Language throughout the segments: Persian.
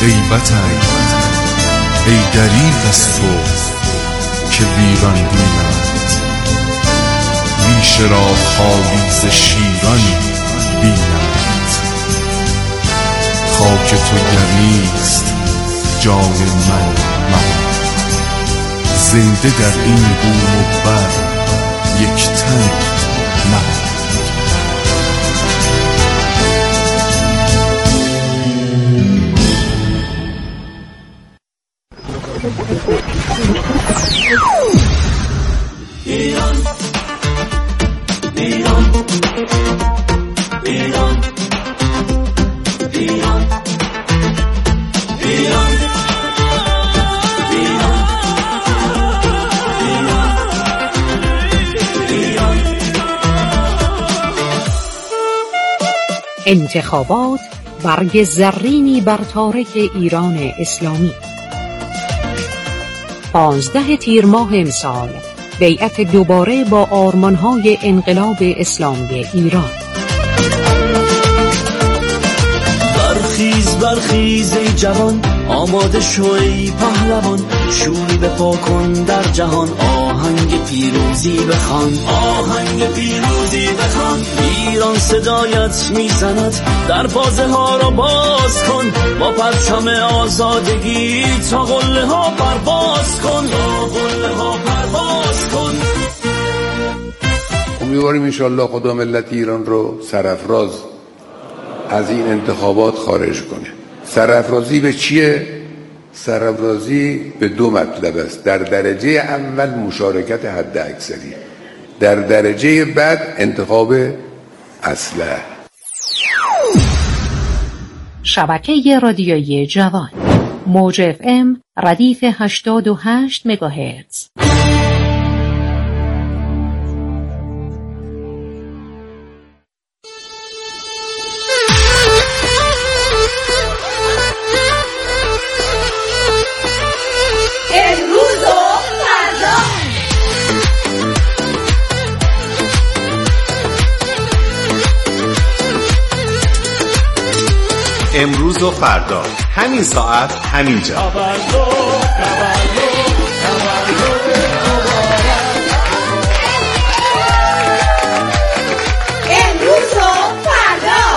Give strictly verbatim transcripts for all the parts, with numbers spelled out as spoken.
غیبتای ای دریغ از تو که ویران بینمت، ریش را خالی ز شیران بینمت. خاک تو گریست جای من مباد، زنده در این بوم و بر یک تن نبود. ایران ایران ایران ایران ایران ایران. انتخابات برگ زرینی بر تارک ایران اسلامی. پانزده تیر ماه امسال بیعت دوباره با آرمان‌های انقلاب اسلامی ایران. برخیز برخیز ای جوان، آماده شو ای پهلوان، شوری بپا کن در جهان، آهنگ پیروزی بخوان، آهنگ پیروزی بخوان. ایران صدایت میزند، در بازه ها را باز کن، با پرچم آزادگی تا قله ها پرواز کن، تا قله ها پرواز کن. امیدواریم انشالله خدا ملت ایران رو سرافراز از این انتخابات خارج کنه. سرافرازی به چیه؟ سرافرازی به دو مطلب است. در درجه اول مشارکت حد اکثری، در درجه بعد انتخاب اسلحه. شبکه رادیویی جوان، موج اف ام ردیف هشتاد و هشت مگاهرتز. امروز و فردا، همین ساعت، همین جا. امروز و فردا.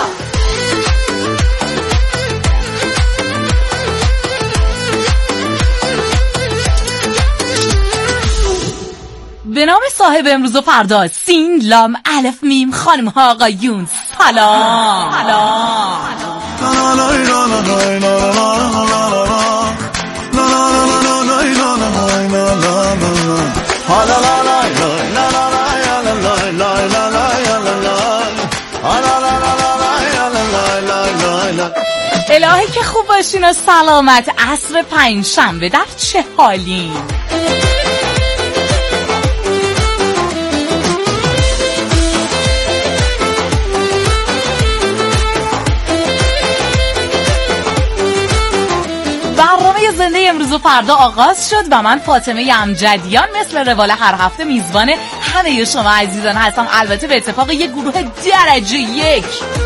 به نام صاحب امروز و فردا، سین لام الف میم، خانم ها آقایون، سلام. سلام. الهی که خوب باشین و سلامت. عصر پنجشنبه در چه حالین؟ برنامه زنده امروز و فردا آغاز شد و من فاطمه امجدیان مثل روال هر هفته میزبان همه شما عزیزان هستم، البته به اتفاق یک گروه درجه یک.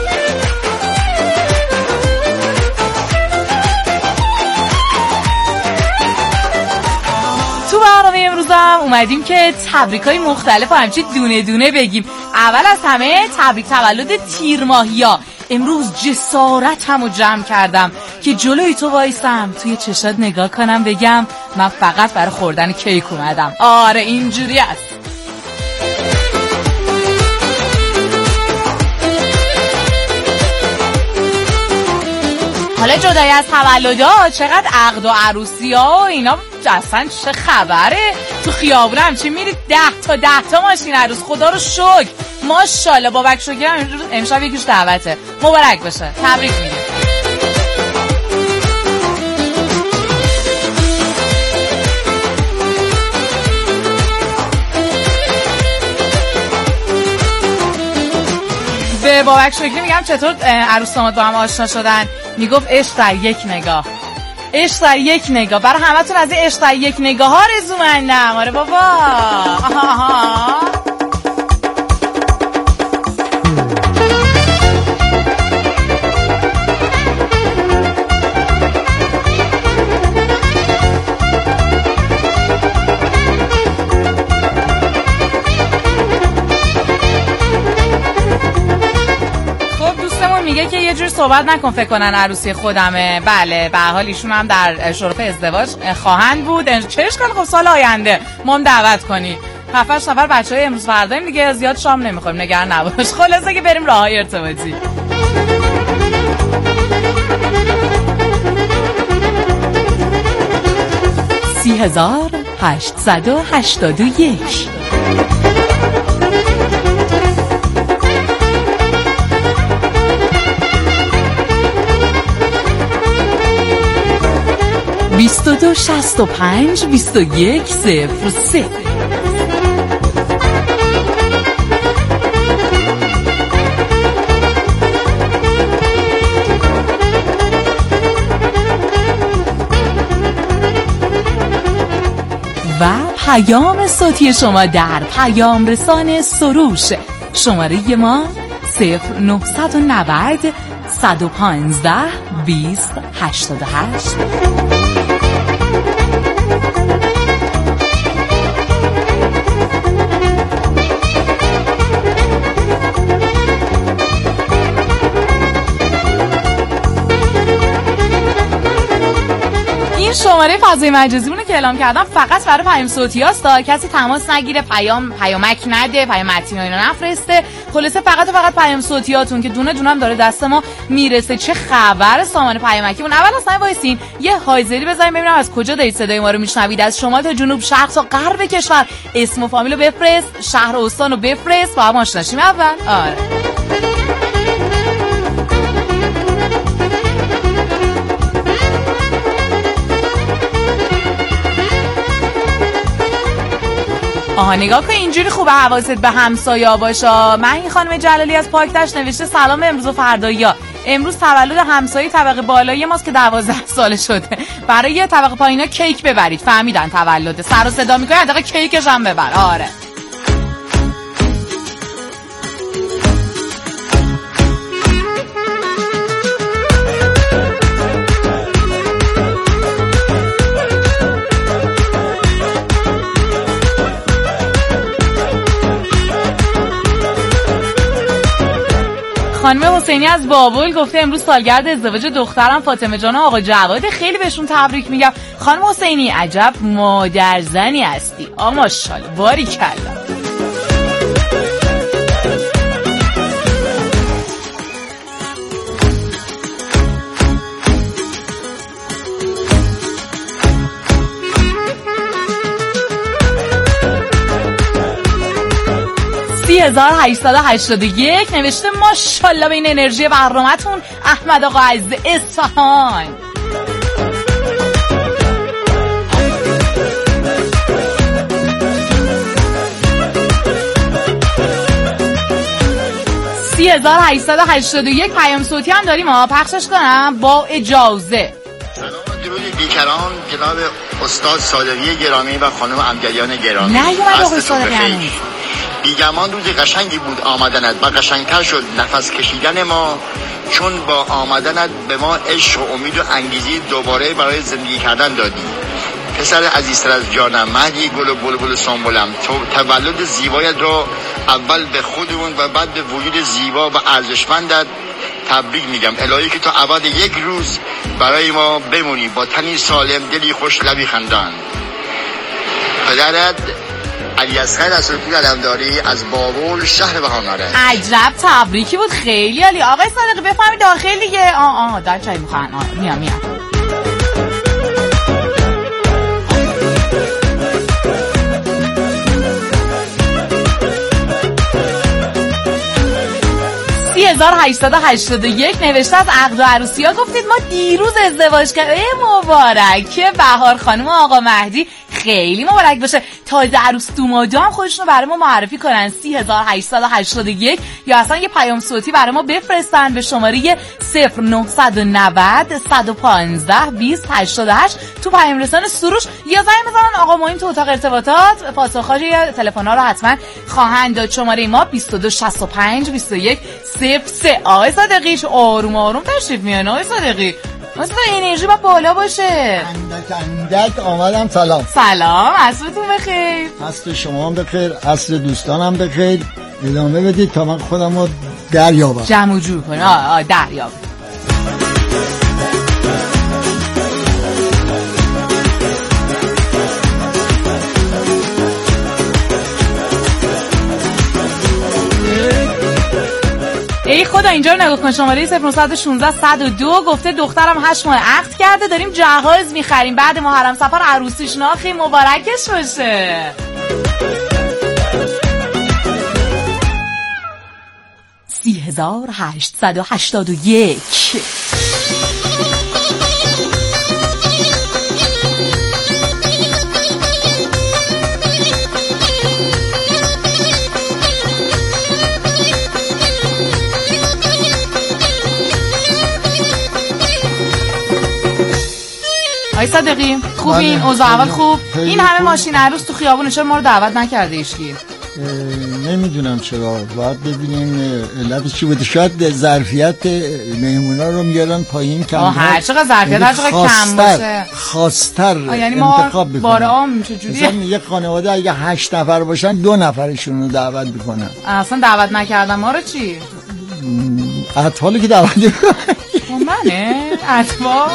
تو برنامه امروز هم اومدیم که تبریکای مختلف و همچنین دونه دونه بگیم. اول از همه تبریک تولد تیر ماهیا. امروز جسارتمو جمع کردم که جلوی تو وایسم، توی چشات نگاه کنم، بگم من فقط برای خوردن کیک اومدم. آره اینجوری است. حالا جدای از تولدها، چقدر عقد و عروسی ها و اینا اصلا چه خبره؟ تو خیابون همچی میرید ده تا ده تا ماشین عروس. خدا رو شکر، ماشاءالله. بابک شکر امشب یکیش دعوته، مبارک باشه، تبریک میگم. به بابک شکری میگم چطور عروس داماد با هم آشنا شدن؟ میگفت عشق در یک نگاه، عشق در یک نگاه. برای همتون از این عشق در یک نگاه ها رزومندم. آره بابا. آها. صحبت نکن فکر کنن عروسی خودمه. بله به هر حال ایشون هم در شرف ازدواج خواهند بود. چه اشکال، خب سال آینده ما هم دعوت کنی. هفت هشت نفر بچهای امروز فرداییم دیگه، زیاد شام نمیخوریم، نگران نباش. خلاصه که بریم راههای ارتباطی. سی هزار هشتصد و هشتاد و یک بیست و دو شصت و پنج بیست و یک صفر سه. و پیام صوتی شما در پیام رسان سروش. شماره ما صفر نهصد و نود صد و پانزده بیست هشتاد و هشت. شماره فضای مجازی مونه که اعلام کردم فقط برای پیام صوتی هاست. کسی تماس نگیره، پیام پیامک نده، پیام متنی اینا نفرسته. خلاصه فقط و فقط پیام صوتی هاتون که دونه دونه هم داره دست ما میرسه. چه خبر سامان پیامکیمون؟ اول اصلا وایسین یه هایزری بزنیم ببینم از کجا دارید صدای ما رو میشنوید. از شمال تا جنوب، شرق تا غرب کشور. اسم و فامیل رو بفرست، شهر و استان رو بفرست، با هم آشنا شیم اول. آره آها نگاه کن اینجوری خوبه حواست به همسایا باشه. من این خانم جلالی از پاکتش نوشته سلام امروز و فردایا. امروز تولد همسایه طبقه بالایی ماست که دوازده ساله شده. برای طبقه پایینا کیک ببرید. فهمیدن تولد سر و صدا میکنه حداقل کیکش هم ببر. آره خانم حسینی از بابل گفته امروز سالگرد ازدواج دخترم فاطمه جان آقا جواد، خیلی بهشون تبریک میگم. خانم حسینی عجب مادرزنی هستی. آ ماشاءالله باریکلا. سی هزار هشتصد و هشتاد و یک نوشته ماشاءالله به این انرژی برنامه‌تون احمد آقا از اصفهان. سی هزار هشتصد و هشتاد و یک پیام صوتی هم داریم ها، پخشش کنم با اجازه. سلام و درود بیکران جناب استاد صادقی گرامی و خانم امجدیان گرامی. نه یه آقای صادقی بیگمان روز قشنگی بود آمدنت و قشنگتر شد نفس کشیدن ما، چون با آمدنت به ما عشق و امید و انگیزی دوباره برای زندگی کردن دادی. پسر عزیزتر از جانم، مهدی گل و بلبل سنبلم، تو تولد زیبایت را اول به خودمون و بعد به وجود زیبا و ارزشمندت تبریک میگم. الهی که تا ابد یک روز برای ما بمونی با تنی سالم، دلی خوش، لبی خندان. پدرت علی اصغر رسولی علمداری از بابل شهر بهاناره. عجب تبریکی بود، خیلی عالی. آقای صادقی بفهمید داخل دیگه. آه آه در چای میخوان. میام میام سی هزار هشتصد و هشتاد و یک نوشته از عقد و عروسی ها گفتید ما دیروز ازدواج کردیم. مبارک بهار خانم آقا مهدی، خیلی مبارک باشه. تازه عروس دومادا هم خودشونو برای ما معرفی کنن. سی هزار هشتصد و هشتاد و یک یا اصلا یه پیام صوتی برای ما بفرستن به شماره صفر نهصد و نود صد و پانزده بیست هشتاد و هشت تو پیام رسان سروش، یا زنگ بزنن آقا معین تو اتاق ارتباطات. پاسخ‌ها یا تلفن‌ها رو حتما خواهند داد. شماره ما بیست و دو شصت و پنج بیست و یک صفر سه. آقای صادقیش آروم آروم تشریف میان. آقای صادقی مثلا انرژی با بالا باشه. اندک اندک آمدم. سلام سلام، عصرتون بخیر. عصر شما هم بخیر، عصر دوستانم بخیر. ادامه بدید تا من خودم رو دریابم، جمع و جور کنم. آه آه دریاب. ای خدا اینجا رو نگاه کن. شماره صفر نه یک شش صد و دو گفته دخترم هشت ماه عقد کرده، داریم جهاز میخریم، بعد محرم سفر عروسیش ناخی مبارکش باشه. سی هزار هشتصد و هشتاد و یک. آی صادقی خوبین؟ اوضاع اول خوب؟ این همه ماشین عروس تو خیابون، چرا ما رو دعوت نکرده ایشکی؟ نمیدونم چرا، باید ببینیم علتش چی بوده. شاید ظرفیت مهمونا رو میارن پایین کم. هر چقدر ظرفیت هر چقدر کم باشه خواستر یعنی انتخاب ما باره عام چجوریه؟ مثلا یک خانواده اگه هشت نفر باشن دو نفرشون رو دعوت میکنن. اصلا دعوت نکردن ما رو چی؟ اطفالی که دعوت میکنن منه؟ اطفال؟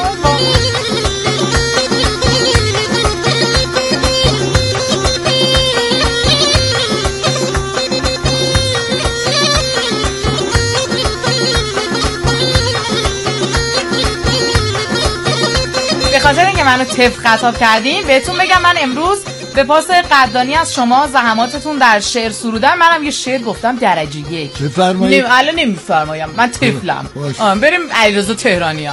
به خاطر اینکه منو طفل خطاب کردین بهتون بگم من امروز به پاس قدردانی از شما زحماتتون در شعر سرودن منم یه شعر گفتم درجه یک. بفرمایید. نمی... الان نمیفرمایم، من طفلم. بریم علیرضا تهرانیان.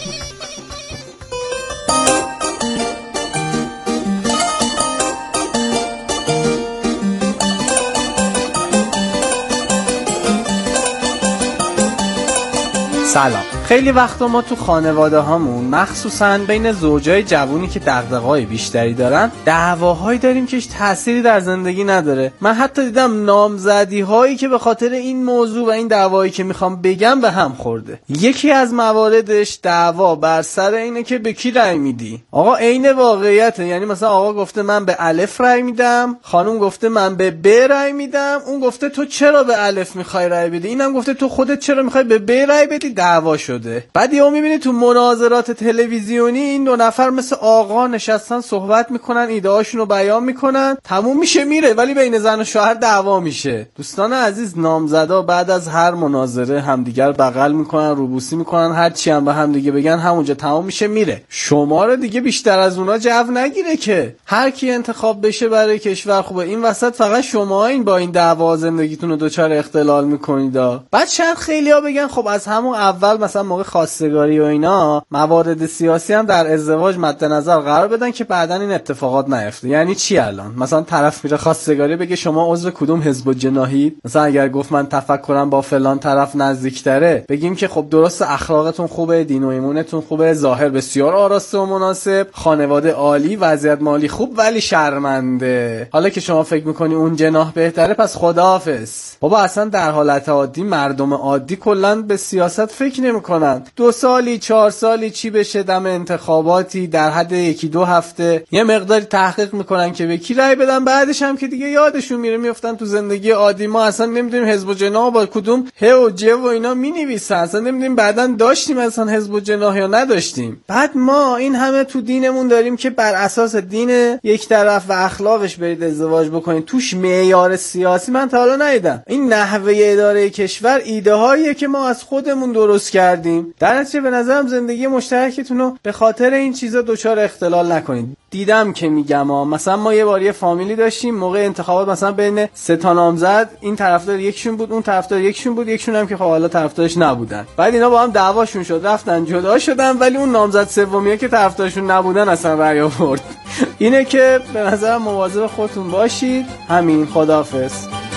سلام. خیلی وقتا ما تو خانواده هامون مخصوصا بین زوجای جوونی که دغدغه‌های بیشتری دارن دعواهایی داریم که هیچ تأثیری در زندگی نداره. من حتی دیدم نامزدی هایی که به خاطر این موضوع و این دعوایی که میخوام بگم به هم خورده. یکی از مواردش دعوا بر سر اینه که به کی رأی میدی. آقا عین واقعیته، یعنی مثلا آقا گفته من به الف رأی میدم، خانم گفته من به ب رأی میدم، اون گفته تو چرا به الف میخوای رأی بدی، اینم گفته تو خودت چرا میخوای به ب رأی بدی. دعوا شده. بعد یهو میبینی تو مناظرات تلویزیونی این دو نفر مثل آقا نشستن صحبت میکنن، ایده هاشون رو بیان میکنن، تموم میشه میره، ولی بین زن و شوهر دعوا میشه. دوستان عزیز، نامزدا بعد از هر مناظره همدیگر بغل میکنن، روبوسی میکنن، هر چی هم به هم دیگه بگن همونجا تموم میشه میره. شما رو دیگه بیشتر از اونا جو نگیره که هر کی انتخاب بشه برای کشور خوبه. این وسط فقط شما این با این دعوا زندگیتون رو دچار اختلال میکنید. بعد شاید خیلیا بگن خب از همون اول مثلا موقع خواستگاری و اینا موارد سیاسی هم در ازدواج مد نظر قرار بدن که بعدن این اتفاقات نیفته. یعنی چی الان؟ مثلا طرف میره خواستگاری بگه شما عضو کدوم حزب الجناحید؟ مثلا اگر گفت من تفکرم با فلان طرف نزدیکتره، بگیم که خب درست اخلاقتون خوبه، دین و ایمونتون خوبه، ظاهر بسیار آراسته و مناسب، خانواده عالی، وضعیت مالی خوب، ولی شرمنده. حالا که شما فکر میکنی اون جناح بهتره پس خداحافظ. بابا اصلا در حالت عادی مردم عادی کلا به سیاست فکر نمیکنن. دو سالی چهار سالی چی بشه دم انتخاباتی در حد یکی دو هفته یه مقداری تحقیق میکنن که به کی رأی بدن، بعدش هم که دیگه یادشون میره میافتن تو زندگی عادی. ما اصلا نمیدونیم حزب الجناح با کدوم ه و ج و اینا مینویسن، اصلا نمیدونیم بعدن داشتیم اصلا حزب الجناح یا نداشتیم. بعد ما این همه تو دینمون داریم که بر اساس دین یک طرف و اخلاقش برید ازدواج بکنید، توش معیار سیاسی من تا حالا ندیدم. این نحوه اداره کشور ایده هاییه که ما از خودمون درست کردیم. در نتیجه به نظرم زندگی مشترکتون رو به خاطر این چیزا دچار اختلال نکنید. دیدم که میگم ها، مثلا ما یه باری فامیلی داشتیم موقع انتخابات، مثلا بین سه تا نامزد این طرفدار یکشون بود، اون طرفدار یکشون بود، یکشون هم که خب حالا طرفدارش نبودن. بعد اینا با هم دعواشون شد، رفتن جدا شدن، ولی اون نامزد سومیه که طرفدارشون نبودن اصلا رأی آورد. اینه که به نظرم مواظب خودتون باشید. همین، خداحافظ.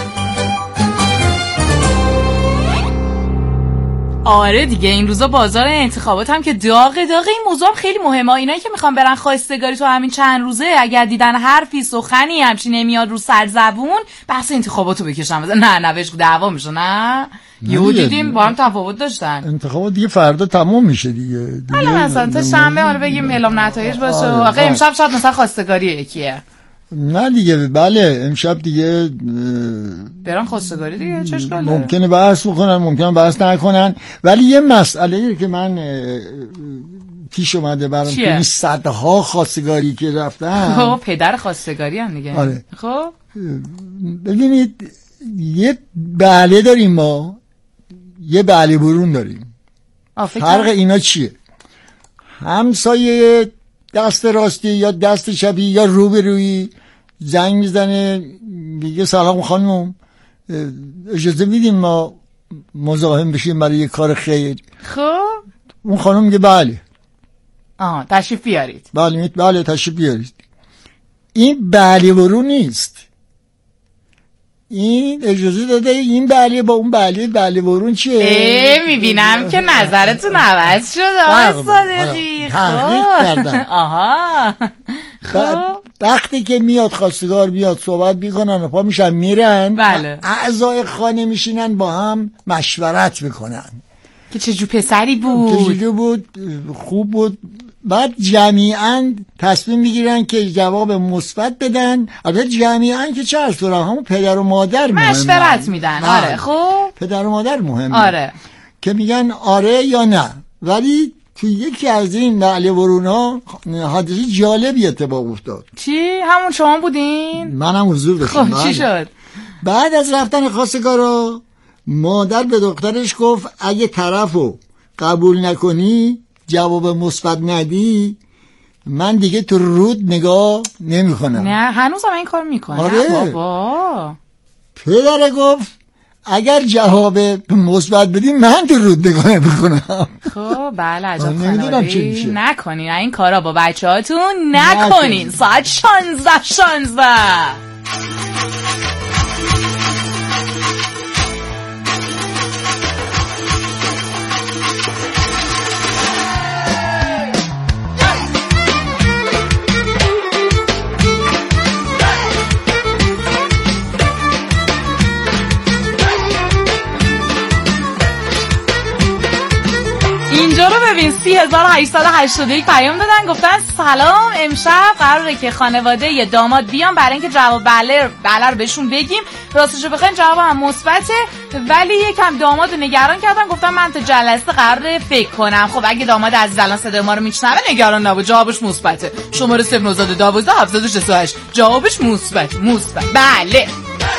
آره دیگه این روزا بازار انتخابات هم که داغ داغ. این موضوع هم خیلی مهمه. اینایی که میخوان برن خواستگاری تو همین چند روزه اگر دیدن حرفی سخنی همچین نمیاد رو سر زبون بحث انتخاباتو بکشن مثلا نه نه بهش دعوا میشه. نه یهو دیدیم با هم تفاوت داشتن. انتخابات دیگه فردا تموم میشه دیگه. حالا مثلا تا شنبه حالا بگیم اعلام نتایج باشه. آقا امشب شاید مثلا خواستگاری یکیه. نه دیگه بله امشب دیگه برن خواستگاری دیگه چه اشکالی داره؟ ممکنه بحث بکنن ممکنه بحث نکنن، ولی یه مسئله که من پیش اومده برام که این صدها خواستگاری که رفتن. خب پدر خواستگاری هم دیگه. آره. خب ببینید یه بله داریم ما، یه بله برون داریم. فرق اینا چیه؟ همسایه دست راستی یا دست چپی یا روبرویی زنگ میزنه میگه سلام خانم اجازه میدیم ما مزاحم بشیم برای یه کار خیر. خب اون خانم میگه بله. آها تشریف بیارید. بله بله تشریف بیارید. این بله برون نیست، این اجازه داده این بله با اون بله بله برون چیه؟ اه میبینم که نظرتون عوض شد آقا صادقی. تحقیق کردم. آها خب وقتی که میاد خواستگار بیاد صحبت میکنن و پا میشن میرن، بله. اعضای خانه میشینن با هم مشورت میکنن که چه جو پسری بود، چه جو بود، خوب بود. بعد جمیعاً تصمیم میگیرن که جواب مثبت بدن. البته جمیعاً که چه از طرف همون پدر و مادر مشورت میدن. آره خب پدر و مادر مهمه. آره که میگن آره یا نه. ولی تو یکی از این بله ورونا حادثه جالبی اتفاق افتاد. چی؟ همون شما بودین؟ منم حضور داشتم. خب چی شد؟ بعد از رفتن خواستگارا مادر به دخترش گفت اگه طرفو قبول نکنی جواب مثبت ندی من دیگه تو رود نگاه نمی کنم. نه هنوز هم این کار میکنه. آره بابا پدر گفت اگر جواب مثبت بدی من تو رود نگاه نمی کنم. خب بله عجب خانواده نکنین این کارا با بچه هاتون نکنین. ساعت شانزده شانزده اینجا رو ببین سی هزار و هشتصد و هشتاد و یک پیام دادن گفتن سلام امشب قراره که خانواده ی داماد بیان برای اینکه جواب بله بله رو بهشون بگیم. راستش رو بخواین جواب هم مثبته ولی یکم داماد رو نگران کردن گفتن من تا جلسه قراره فکر کنم. خب اگه داماد عزیز الان صدای ما رو میشنوه نگران نباش جوابش مثبته. شماره صفر نه یک دو هفت شش هشت جوابش مثبت مثبت بله.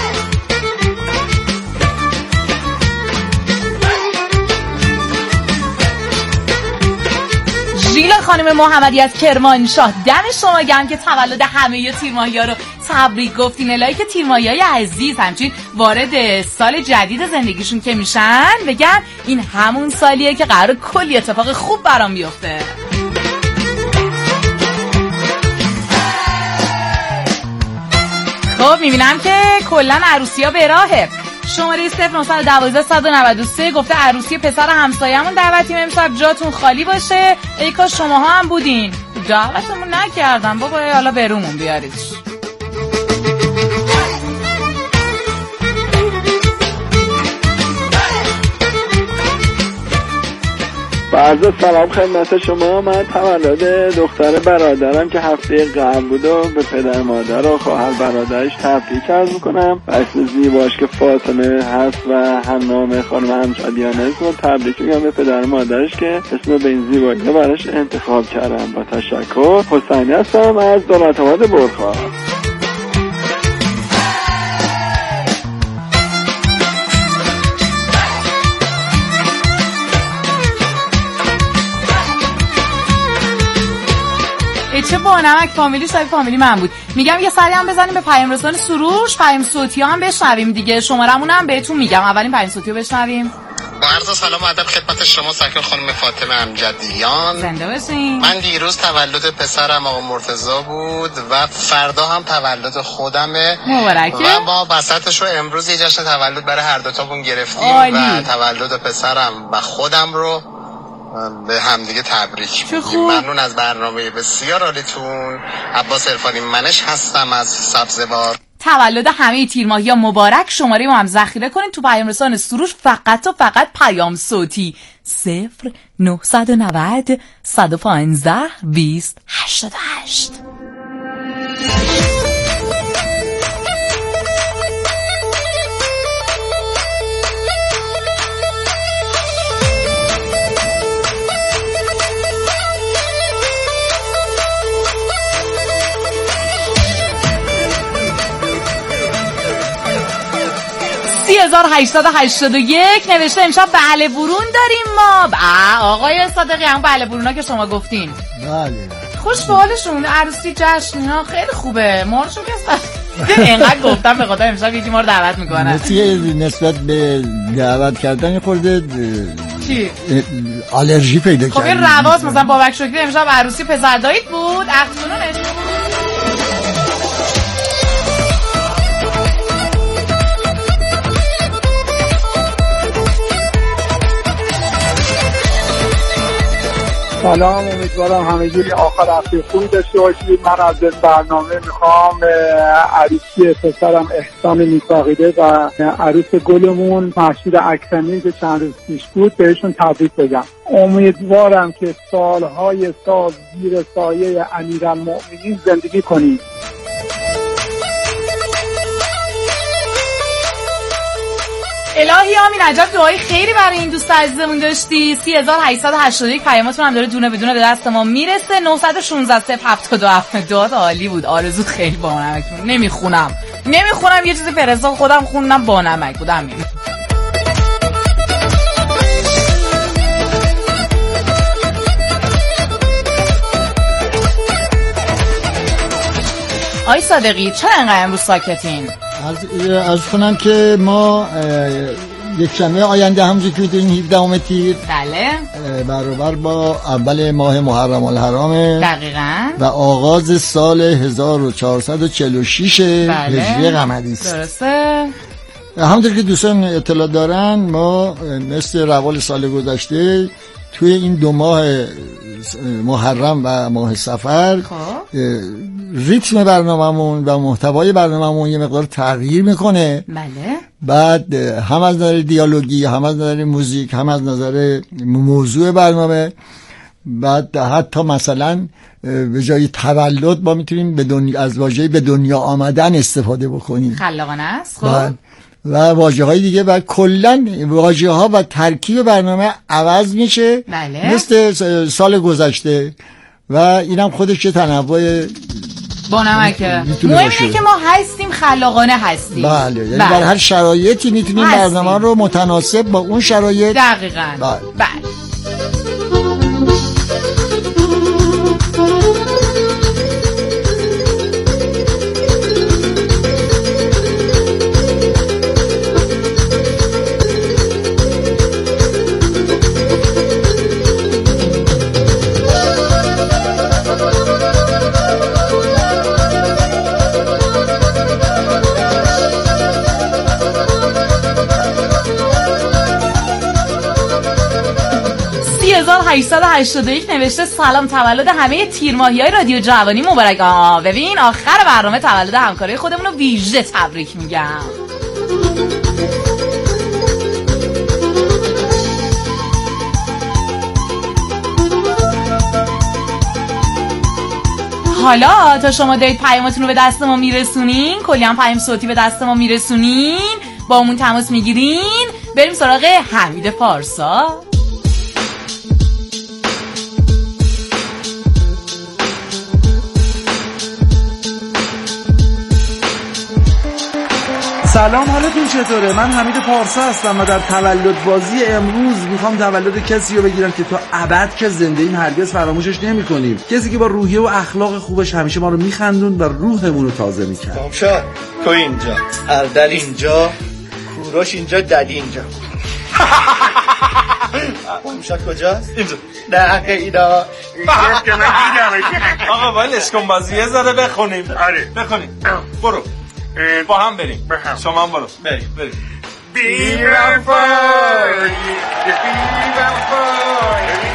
ژیلا خانم محمدی از کرمانشاه دم شما گرم که تولد همه تیرماهی‌ها رو تبریک گفتین. الهی که تیرماهی‌های عزیز همچین وارد سال جدید زندگیشون که میشن بگن این همون سالیه که قرار کلی اتفاق خوب برام بیفته. خب میبینم که کلن عروسی‌ها به راهه. شماره صفر نه یک دو صد و نود و سه گفته عروسی پسر همسایه‌مون دعوتیم امشب جاتون خالی باشه. ای کاش شماها هم بودین. دعوتمون نکردن بابا حالا برومون بیارید. عرض سلام خدمت شما. من تولد دختر برادرم که هفته قبل بود و به پدر مادر و خواهر برادرش تبریک عرض میکنم. اسم زیباش که فاطمه هست و همنام خانم همشادیانه است و تبریک میگم به پدر مادرش که اسم به این زیبایی براش انتخاب کردم. با تشکر. حسینی هستم از دولت آباد برخا. چه با نمک فامیلی شبیه فامیلی من بود. میگم یه سری هم بزنیم به پیام رسان سروش، پیام صوتی هم بشنویم دیگه. شمارمون هم بهتون میگم. اولین پیام صوتی رو بشنویم. با عرض سلام و ادب خدمت شما سرکار خانم فاطمه امجدیان. زنده باشین. من دیروز تولد پسرم آقا مرتضی بود و فردا هم تولد خودمه. مبارکه. و ما وسطش رو امروز یه جشن تولد برای هر دو تامون گرفتیم و تولد پسرم و خودم رو به همدیگه تبریک میگیم. ممنون از برنامه بسیار عالیتون. عباس عرفانی منش هستم از سبزوار. تولد همه تیرماهی‌ها مبارک. شماره ما هم ذخیره کنین تو پیام رسان سروش فقط و فقط پیام صوتی صفر نه نه صفر صد و پانزده بیست هشتاد و هشت. هزار و هشتصد و هشتاد و یک نوشته امشب بله برون داریم ما. با آقای صادقی هم بله برونا که شما گفتین. بله خوش به حالشون، عروسی جشن ها خیلی خوبه. ما رو شکست اینقدر گفتم به خاطر امشب یکی ما رو دعوت میکنن. نسبت به دعوت کردن خورده چی؟ آلرژی پیدا کرد. خب این رواز مثلا بابک شکری امشب عروسی پسر داییت بود، عقدتونو سلام، امیدوارم همگی آخر هفته خوبی داشته باشید. من از این برنامه میخوام عروسی پسرم احسان میثاقیده و عروس گلمون محشید اکرمی که چند روز پیش بود بهشون تبریک بگم. امیدوارم که سالهای سال زیر سایه امیرالمؤمنین زندگی کنید. الهی آمین. عجب دعای خیری برای این دوست عزیزمون داشتی. سی هزار و هشتصد و هشتاد و یک پیاماتون هم داره دونه بدونه به دست ما میرسه. نهصد و شانزده صفر هفتاد و هفت داد عالی بود. آرزو خیلی با نمک بود. نمیخونم نمیخونم یه چیزی فرستاد خودم خوندم با نمک بود. همین. آی صادقی چرا انقدر امروز ساکتین؟ از از کنم که ما یک شنبه آینده همونجوری که می‌دونین هفدهم تیر بله برابر با اول ماه محرم الحرام دقیقاً و آغاز سال هزار و چهارصد و چهل و شش هجری قمری است. درسته. همونطور که دوستان اطلاع دارن ما مثل روال سال گذشته توی این دو ماه محرم و ماه صفر ریتم برنامه‌مون و محتوای برنامه‌مون یه مقدار تغییر میکنه. بله. بعد هم از نظر دیالوگی، هم از نظر موزیک، هم از نظر موضوع برنامه. بعد حتی مثلا به جای تولد ما میتونیم به دنیا از واژه به دنیا آمدن استفاده بکنیم. خلاقانه است. خب و واژه‌های دیگه و کلاً واژه‌ها و ترکیب برنامه عوض میشه. بله. مثل سال گذشته و اینم خودش یه تنوع با نمکه. مهمه که ما هستیم خلاقانه هستیم. بله، یعنی در هر شرایطی میتونیم برنامه رو متناسب با اون شرایط. دقیقاً. بله. بله. هشتصد و هشتاد و یک نوشته سلام، تولد همه تیرماهی‌های رادیو جوانی مبارک. آه ببین آخر برنامه تولد همکارای خودمون رو ویژه تبریک میگم. حالا تا شما دارید پیاماتون رو به دست ما میرسونین، کلی هم پیام صوتی به دست ما میرسونین، با همون تماس میگیرین، بریم سراغ حمید پارسا. سلام، حالتون چطوره؟ من حمید پارسا هستم و در تولد بازی امروز میخوام تولد کسی رو بگیرم که تا ابد که زنده ایم هرگز فراموشش نمی‌کنیم. کسی که با روحیه و اخلاق خوبش همیشه ما رو میخندون و روحمون رو تازه میکرد. بامشا تو اینجا، اردل اینجا، کوروش اینجا، دلی اینجا. بامشا کجاست؟ اینجا. نه اینا آقا ولش کن بازی یه ذره بخونیم. آره بخونیم. برو با هم بریم. شما هم برو. بریم بریم. بی وفایی بی وفایی.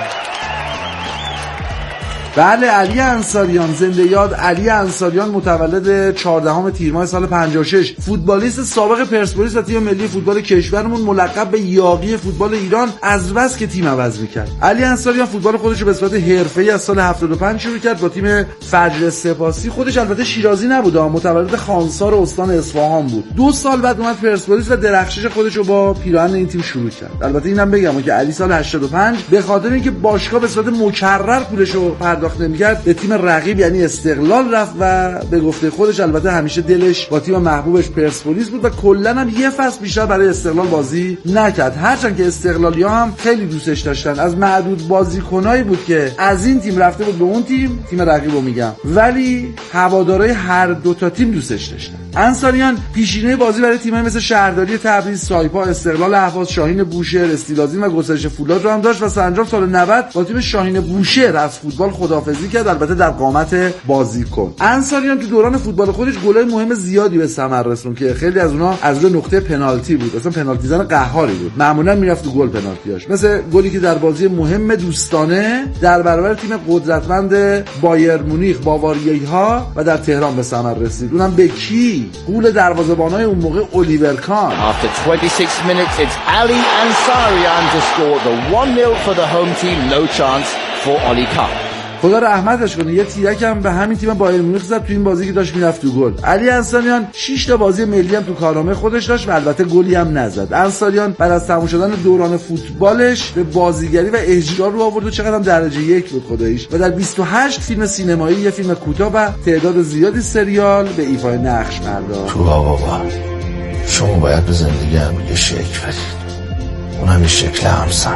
بله، علی انصاریان، زنده یاد علی انصاریان، متولد چهاردهم تیر ماه سال پنجاه و شش، فوتبالیست سابق پرسپولیس و تیم ملی فوتبال کشورمون، ملقب به یاغی فوتبال ایران از بس که تیم عوض میکرد. علی انصاریان فوتبال خودش رو به صورت حرفه‌ای از سال هفتاد و پنج شروع کرد با تیم فجر سپاسی. خودش البته شیرازی نبود، متولد خانسار استان اصفهان بود. دو سال بعد اومد پرسپولیس و درخشش خودش رو با پیراهن این تیم شروع کرد. البته اینم بگم که علی سال هشتاد و پنج به خاطر اینکه باشگاه به صورت مکرر پولش رو پرداخت نمی‌کرد به تیم رقیب یعنی استقلال رفت و به گفته خودش البته همیشه دلش با تیم محبوبش پرسپولیس بود و کلاً هم یه فصل بیشتر برای استقلال بازی نکرد، هرچند که استقلالی‌ها هم خیلی دوستش داشتن. از معدود بازیکنایی بود که از این تیم رفته بود به اون تیم، تیم رقیبو میگم، ولی هوادارهای هر دو تا تیم دوستش داشتن. انصاریان پیشینه بازی برای تیم‌های مثل شهرداری تبریز، سایپا، استقلال اهواز، شاهین بوشهر، استیلازین و گسترش فولاد رو هم داشت و سرانجام سال نود با تیم شاهین بوشهر از فوتبال خداحافظی کرد، البته در قامت بازیکن. انصاریان تو دوران فوتبال خودش گلای مهم زیادی به ثمر رسوند که خیلی از اونها از روی نقطه پنالتی بود، اصلا پنالتی زن قهاری بود، معمولا میرفت تو گل پنالتیاش، مثل گلی که در بازی مهم دوستانه در برابر تیم قدرتمند بایر مونیخ باواریایی‌ها و در تهران به ثمر رسید. اونم به کی؟ گل دروازه‌بانای اون موقع الیور کان. After twenty-six minutes it's Ali Ansarian to score the one nil for the home team. No chance for Oli Khan. خدا رحمتش کنه، یه تیرک هم به همین تیم بایر مونیخ زد تو این بازی که داشت میرفت تو گل. علی انصاریان شش تا بازی ملی هم تو کارنامه خودش داشت و البته گلی هم نزد. انصاریان بعد از تموم شدن دوران فوتبالش به بازیگری و اجرا رو آورد و چقدر هم درجه یک بود خداییش و در بیست و هشت فیلم سینمایی، یه فیلم کوتاه و تعداد زیادی سریال به ایفای نقش پرداخت. تو بابا شما باید به زندگی هم یه شکل بدید، اونم یه شکل همسر.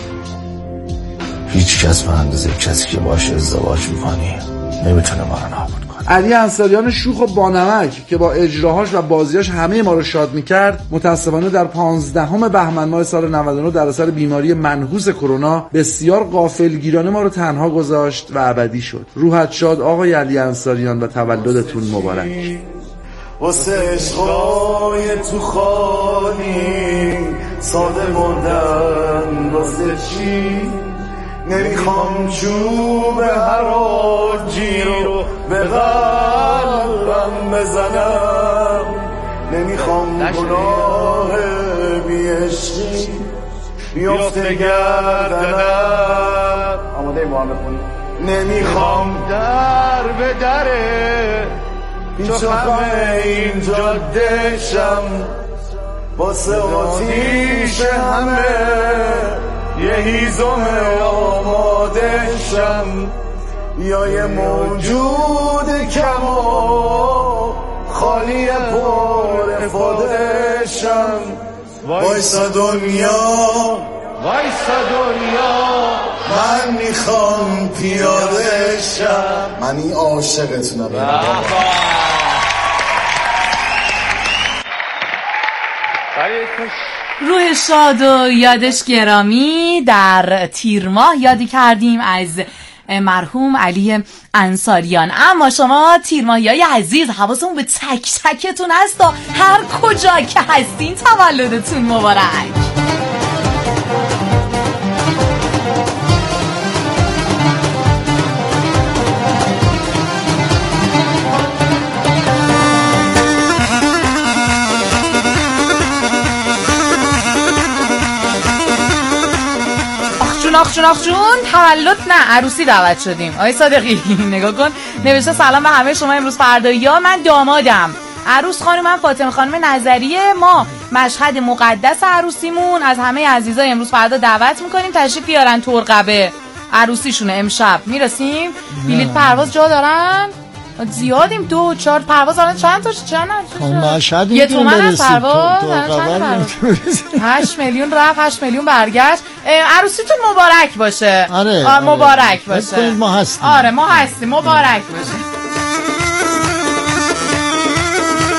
هیچ کس به اندازه کسی که باشه ازدواج میکنی نمیتونه ما رو نابود کنه. علی انصاریان شوخ و بانمک که با اجراهاش و بازیاش همه ما رو شاد میکرد، متاسفانه در پانزدهم بهمن ماه سال نود و نه در اثر بیماری منحوس کرونا بسیار غافلگیرانه ما رو تنها گذاشت و ابدی شد. روحت شاد آقای علی انصاریان و تولدتون مبارک. واسه عشقای تو خالی ساده مردن واسه چی؟ نمیخوام چوب حراجی رو به قلبم بزنم، نمیخوام گناه بیعشقی بیفته گردنم، آماده ما هم بخونی. نمیخوام در به دره پیچ همه این جاده شم، واسه آتیش همه یه هیزم آماده شم، یا یه موجود کم و خالی پر افاده شم. وایسا دنیا وایسا دنیا من میخوام پیاده شم. من این عاشقتونم. روح شاد و یادش گرامی در تیر ماه یادی کردیم از مرحوم علی انصاریان. اما شما تیر ماهیای عزیز حواستون به تک تکتون هست و هر کجا که هستین تولدتون مبارک. آخ جون آخ جون تولد نه عروسی دعوت شدیم. آقای صادقی نگاه کن نوشته سلام به همه شما امروز فردایی‌ها، من دامادم، عروس خانم فاطمه خانم نظریه، ما مشهد مقدس عروسیمون از همه عزیزای امروز فردا دعوت میکنیم تشریف بیارن ترقبه، عروسیشونه امشب میرسیم. بلیط پرواز جا دارن؟ زیادیم، دو چهار پرواز الان چند تاش چند مشهد یه تومن از پرواز هشت میلیون رفت هشت میلیون برگشت. عروسیتون مبارک باشه. آره, آره. مبارک باشه. ما هستیم. آره ما هستیم مبارک باشه.